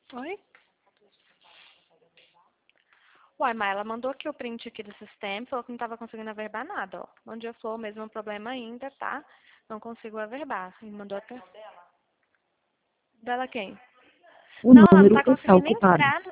Oi? Uai, mas ela mandou aqui o print aqui do sistema, falou que não tava conseguindo averbar nada, ó. Onde eu for, o mesmo problema ainda, tá? Não consigo averbar. E mandou até... Dela quem? O Não, ela não número tá está conseguindo ocupado. entrar